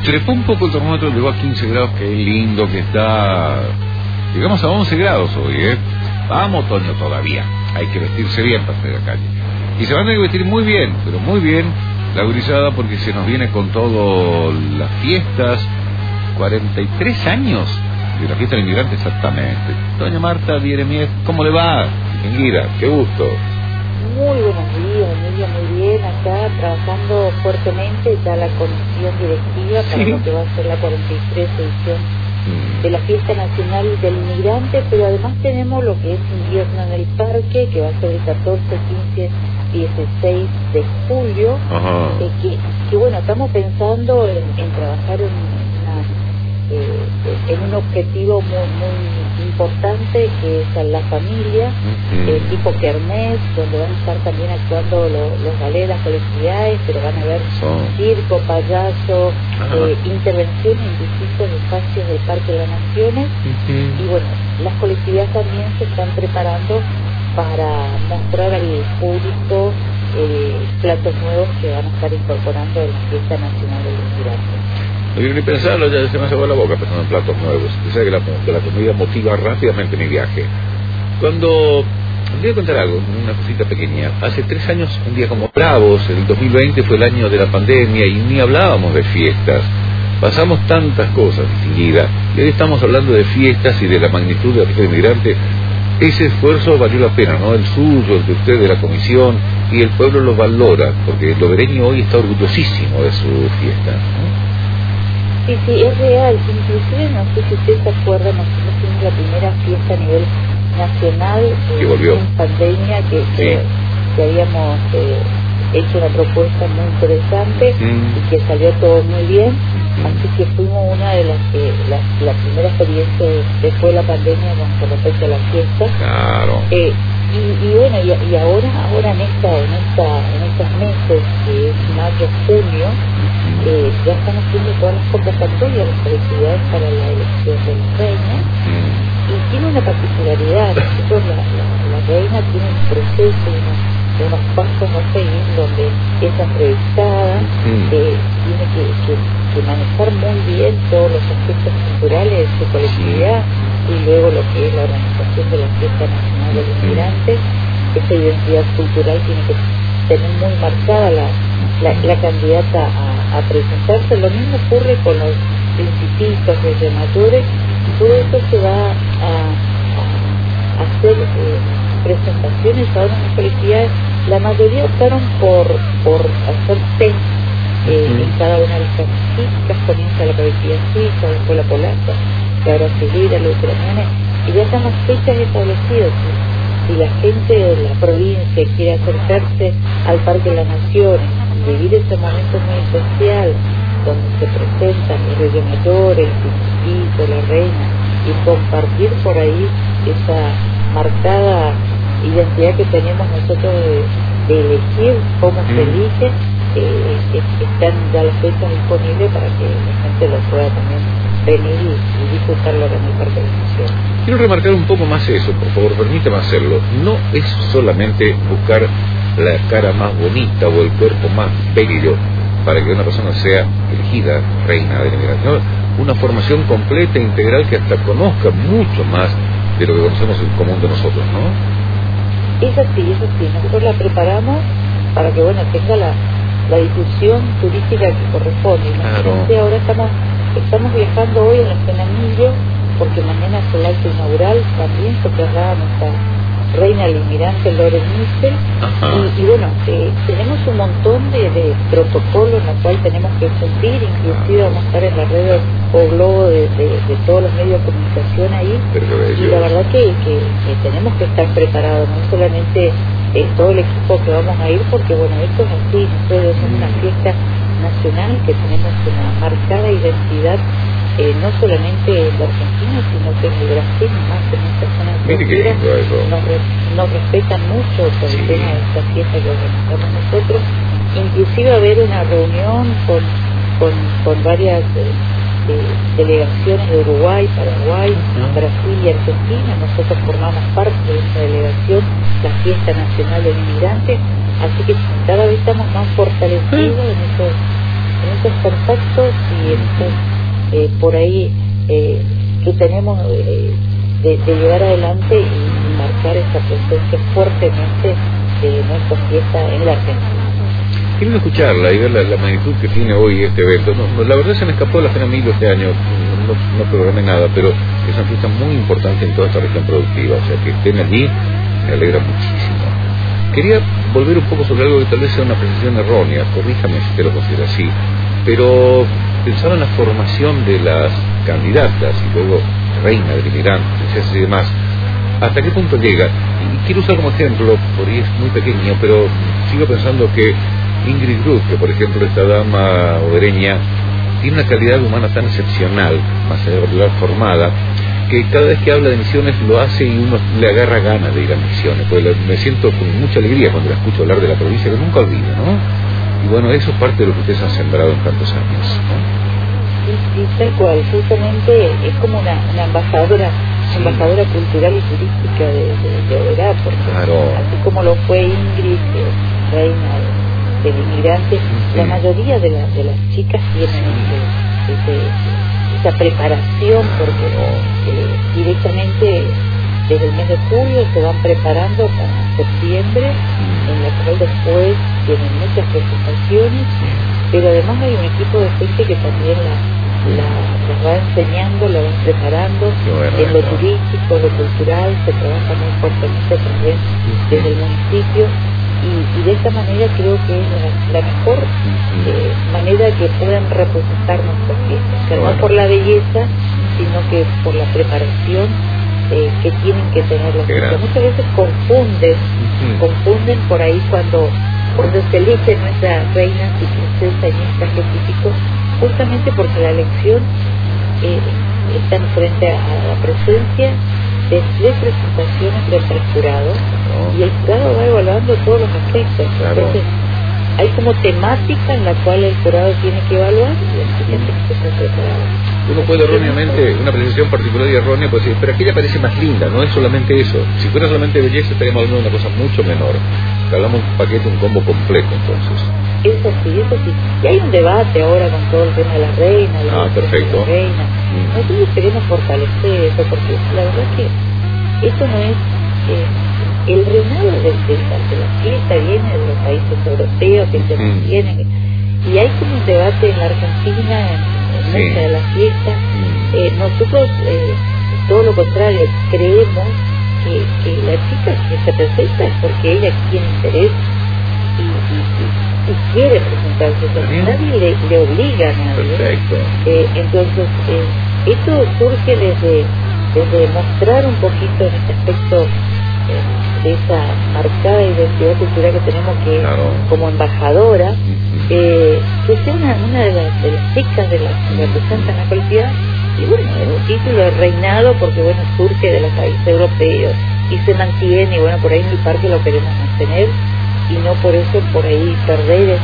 Trepó un poco el termómetro, llegó a 15 grados, que es lindo, que está... Llegamos a 11 grados hoy, ¿eh? Vamos, otoño todavía. Hay que vestirse bien para salir a la calle. Y se van a tener que vestir muy bien, pero muy bien, la gurizada, porque se nos viene con todo las fiestas. 43 años de la fiesta del inmigrante, exactamente. Doña Marta Bieremier, ¿cómo le va? Bienvenida, qué gusto. Muy buenos días, Emilio, muy bien. Acá trabajando fuertemente ya la comisión directiva para lo que va a ser la 43 edición de la Fiesta Nacional del Inmigrante, pero además tenemos lo que es invierno en el parque, que va a ser el 14, 15, 16 de julio, que bueno, estamos pensando en trabajar en un objetivo muy importante, que es la familia, tipo kermés, donde van a estar también actuando los ballets, las colectividades, pero van a haber circo, payaso, intervención en distintos espacios del Parque de las Naciones, y bueno, las colectividades también se están preparando para mostrar al público platos nuevos que van a estar incorporando en la Fiesta Nacional del Inmigrante. No quiero ni pensarlo, ya se me hace agua la boca pensando en platos nuevos. Usted sabe que la comida motiva rápidamente mi viaje. Cuando... voy a contar algo, una cosita pequeña. Hace 3 años, un día como bravos, el 2020 fue el año de la pandemia y ni hablábamos de fiestas. Pasamos tantas cosas, distinguida, y hoy estamos hablando de fiestas y de la magnitud de la fiesta del inmigrante. Ese esfuerzo valió la pena, ¿no? El suyo, el de usted, de la comisión, y el pueblo lo valora, porque el lobereño hoy está orgullosísimo de su fiesta, ¿no? Sí, es real. Inclusive, no sé si usted se acuerda, nosotros tuvimos la primera fiesta a nivel nacional en pandemia, que habíamos hecho una propuesta muy interesante y que salió todo muy bien. Así que fuimos una de la primera experiencia después de la pandemia con respecto a la fiesta. Claro. Y bueno, y ahora en estos meses, que es mayo, junio, ya están haciendo todas las convocatorias, las colectividades para la elección de la reina, y tiene una particularidad. Nosotros la reina tiene un proceso, unos pasos a seguir, donde es entrevistada, tiene que manejar muy bien todos los aspectos culturales de su colectividad, y luego lo que es la organización de la Fiesta Nacional del Inmigrante. Esa identidad cultural tiene que tener muy marcada la candidata a presentarse. Lo mismo ocurre con los principitos desde mayores, y todo eso se va a hacer presentaciones a unas colectividades. La mayoría optaron por hacer test en cada una de las características. Comienza la colectividad suiza, después la polaca, la brasilera, la ucraniana, y ya están las fechas establecidas. Si la gente de la provincia quiere acercarse al Parque de las Naciones, vivir ese momento muy especial, donde se presentan el Rey Mayor, el Principito, la Reina, y compartir por ahí esa marcada identidad que tenemos nosotros de elegir cómo se elige, están ya las fechas disponibles para que la gente lo pueda también venir y disfrutarlo en el Parque de la Nación. Quiero remarcar un poco más eso, por favor, permítame hacerlo. No es solamente buscar la cara más bonita o el cuerpo más bello para que una persona sea elegida reina de la inmigración. Una formación completa e integral que hasta conozca mucho más de lo que conocemos en común de nosotros, ¿no? Es así. Nosotros la preparamos para que, bueno, tenga la difusión turística que corresponde. Claro. Ahora estamos viajando hoy en el Penamillo, porque mañana es el acto inaugural. También se traslada nuestra reina del inmigrante, Loren Michel, y bueno, tenemos un montón de protocolos en los cuales tenemos que cumplir. Inclusive vamos a estar en la red o globo de todos los medios de comunicación ahí, y la verdad que tenemos que estar preparados, no solamente todo el equipo que vamos a ir, porque bueno, esto es así. Nosotros somos una fiesta nacional que tenemos una marcada identidad, no solamente en la Argentina, sino que en el Brasil, más en esta zona de nos respetan mucho por el tema de esta fiesta que organizamos nosotros. Inclusive va a haber una reunión con varias delegaciones de Uruguay, Paraguay, Brasil y Argentina. Nosotros formamos parte de esa delegación, la Fiesta Nacional del Inmigrante, así que cada vez estamos más fortalecidos estos contactos y por ahí que tenemos de llevar adelante y marcar esa presencia fuertemente de nuestra fiesta en la Argentina. Quiero escucharla y ver la magnitud que tiene hoy este evento. La verdad se me escapó la Feria Milo este año, no programé nada, pero es una fiesta muy importante en toda esta región productiva, o sea que estén allí me alegra muchísimo. Quería volver un poco sobre algo que tal vez sea una apreciación errónea, corríjame si te lo considero así, pero pensaba en la formación de las candidatas y luego reina del inmigrante, princesas y demás. ¿Hasta qué punto llega? Y quiero usar como ejemplo, por ahí es muy pequeño, pero sigo pensando que Ingrid Groth, que por ejemplo esta dama obereña, tiene una calidad humana tan excepcional, más allá de la formada, que cada vez que habla de misiones lo hace y uno le agarra ganas de ir a misiones, porque me siento con mucha alegría cuando la escucho hablar de la provincia, que nunca olvido, ¿no? Y bueno, eso es parte de lo que ustedes han sembrado en tantos años, ¿no? Sí, tal cual, justamente es como una embajadora cultural y turística de Oberá, porque claro, así como lo fue Ingrid, reina del inmigrante, la mayoría de las chicas tienen esa preparación, porque directamente desde el mes de julio se van preparando para septiembre, en la cual después tienen muchas presentaciones, pero además hay un equipo de gente que también las va enseñando, la van preparando, en lo turístico, lo cultural, se trabaja muy fuertemente también desde el municipio, y de esta manera creo que es la mejor manera que puedan representar nuestras fiestas, que no por la belleza, sino que por la preparación que tienen que tener las fiestas. Muchas veces confunden por ahí cuando se elige nuestra reina y princesa en este arquetípico, justamente porque la elección está frente a la presencia de 3 presentaciones frente al jurado, y el jurado va evaluando todos los aspectos. Entonces hay como temática en la cual el jurado tiene que evaluar y la gente que se está preparada. Uno puede erróneamente, una apreciación particular y errónea, puede decir, pero aquella parece más linda, no es solamente eso. Si fuera solamente belleza estaríamos hablando de una cosa mucho menor. Hablamos de un paquete, un combo completo, entonces. Eso sí. Y hay un debate ahora con todo el tema de la reina, perfecto. La reina. Nosotros queremos fortalecer eso, porque la verdad es que eso no es... el reinado de la fiesta viene de los países europeos que se mantienen, y hay como un debate en la Argentina en muchas de las fiestas. Nosotros todo lo contrario, creemos que la chica que se presenta es porque ella tiene interés y quiere presentarse, entonces nadie le obliga a nadie. Perfecto. Entonces esto surge desde mostrar un poquito en este aspecto de esa marcada identidad cultural que tenemos, que como embajadora, que sea una de las chicas de las que representan la colectividad. Y bueno, el título de reinado, porque bueno, surge de los países europeos y se mantiene, y bueno, por ahí en mi parte lo queremos mantener, y no por eso por ahí perder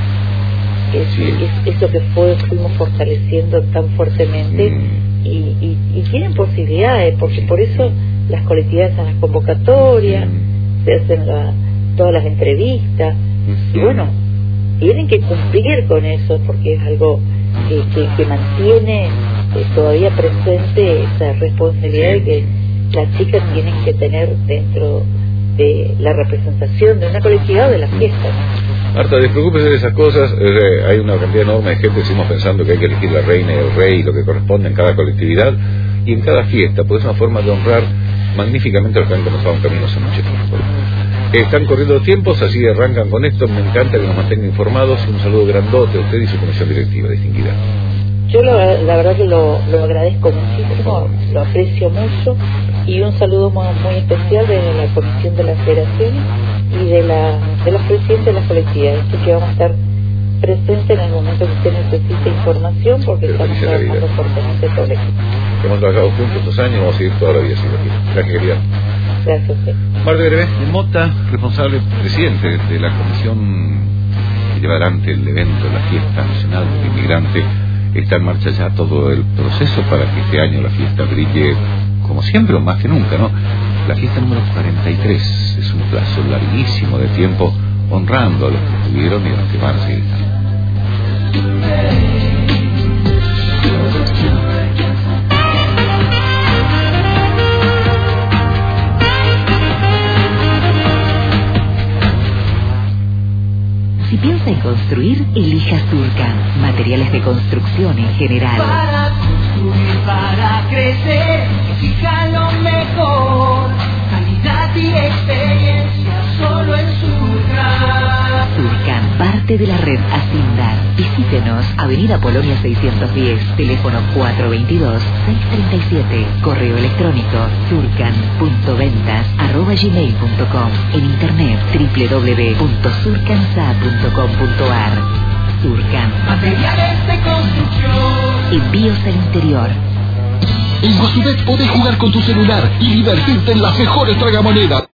eso que fuimos fortaleciendo tan fuertemente, y tienen posibilidades, porque por eso las colectividades hacen las convocatorias, se hacen todas las entrevistas, y bueno, tienen que cumplir con eso, porque es algo que mantiene todavía presente esa responsabilidad de que las chicas tienen que tener dentro de la representación de una colectividad o de la fiesta, ¿no? Marta, despreocúpese de esas cosas. Hay una cantidad enorme de gente que seguimos pensando que hay que elegir la reina y el rey, lo que corresponde en cada colectividad y en cada fiesta, porque es una forma de honrar magníficamente a los que han comenzado un camino hace mucho tiempo. Están corriendo tiempos, así arrancan con esto. Me encanta que nos mantengan informados. Un saludo grandote a usted y su comisión directiva distinguida. Yo la verdad que lo agradezco muchísimo, lo aprecio mucho, y un saludo muy especial de la Comisión de las Federaciones y de los presidentes de las colectividades, así que vamos a estar presentes en el momento que usted necesite información, porque estamos trabajando fuertemente todo el equipo. Hemos trabajado juntos estos años, vamos a seguir toda la vida así. Gracias, querida. Gracias, sí. Marta Grevé de Mota, responsable presidente de la comisión que lleva adelante el evento, la fiesta nacional del inmigrante. Está en marcha ya todo el proceso para que este año la fiesta brille como siempre o más que nunca, ¿no? La fiesta número 43 es un plazo larguísimo de tiempo honrando a los que estuvieron y a los que van a seguir. Si piensa en construir, elija Surcan. Materiales de construcción en general. Para construir, para crecer, exija lo mejor. Calidad y experiencia solo en Surcan. Surcan, parte de la red Asindar. Visítenos, Avenida Polonia 610, teléfono 422-637, correo electrónico surcan.ventas@gmail.com, en internet www.surcansa.com.ar. Surcan, Materiales de construcción. envíos al interior. En Guasubet podés jugar con tu celular y divertirte en las mejores tragamonedas.